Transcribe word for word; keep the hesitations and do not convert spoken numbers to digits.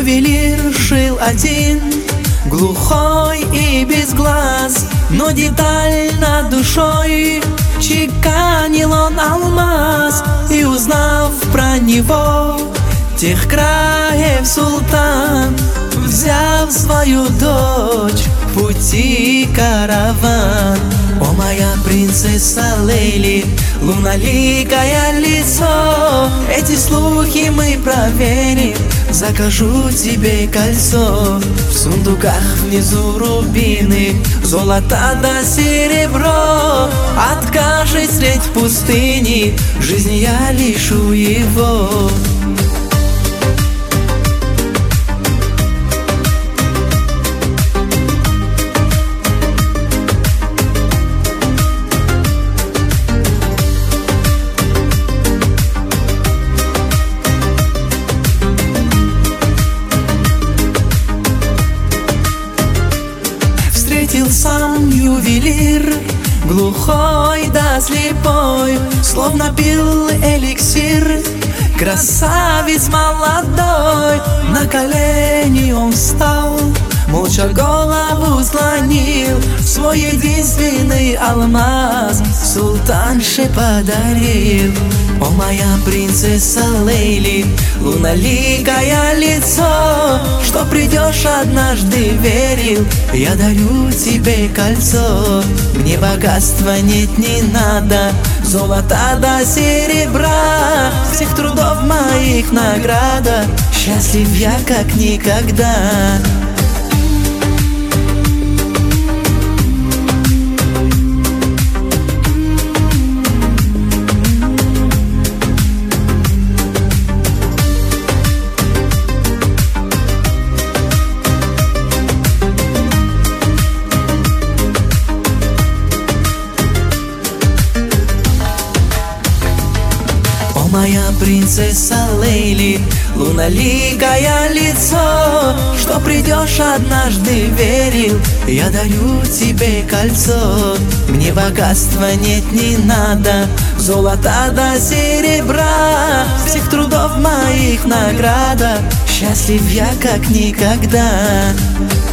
Ювелир шил один, глухой и без глаз, но деталь над душой чеканил он алмаз. И узнав про него тех краев султан, взяв свою дочь в пути караван. О, моя принцесса Лейли, луналикое лицо, эти слухи мы проверим, закажу тебе кольцо. В сундуках внизу рубины, золото да серебро. Откажись средь пустыни, жизни я лишу его. Встретил сам ювелир, глухой да слепой, словно пил эликсир, красавец молодой. На колени он встал, молча голову склонил, свой единственный алмаз султанше подарил. О, моя принцесса Лейли, луналикое лицо, что придешь однажды, верил, я дарю тебе кольцо. Мне богатства нет, не надо, золота да серебра, всех трудов моих награда, счастлив я как никогда. Моя принцесса Лейли, луналикое лицо, что придешь однажды, верил, я дарю тебе кольцо. Мне богатства нет, не надо, золота да серебра, всех трудов моих награда, счастлив я как никогда.